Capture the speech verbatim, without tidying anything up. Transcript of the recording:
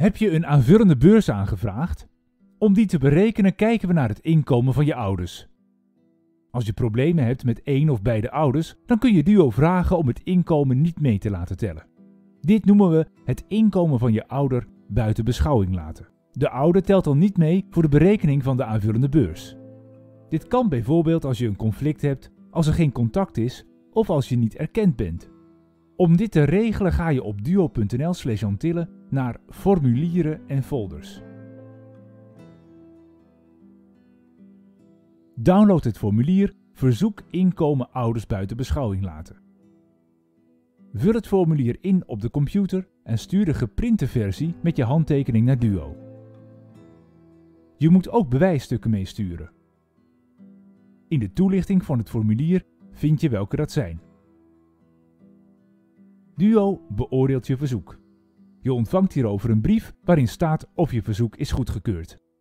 Heb je een aanvullende beurs aangevraagd? Om die te berekenen kijken we naar het inkomen van je ouders. Als je problemen hebt met één of beide ouders, dan kun je Duo vragen om het inkomen niet mee te laten tellen. Dit noemen we het inkomen van je ouder buiten beschouwing laten. De ouder telt dan niet mee voor de berekening van de aanvullende beurs. Dit kan bijvoorbeeld als je een conflict hebt, als er geen contact is of als je niet erkend bent. Om dit te regelen ga je op duo punt n l slash Antillen naar formulieren en folders. Download het formulier Verzoek inkomen ouders buiten beschouwing laten. Vul het formulier in op de computer en stuur de geprinte versie met je handtekening naar Duo. Je moet ook bewijsstukken meesturen. In de toelichting van het formulier vind je welke dat zijn. Duo beoordeelt je verzoek. Je ontvangt hierover een brief waarin staat of je verzoek is goedgekeurd.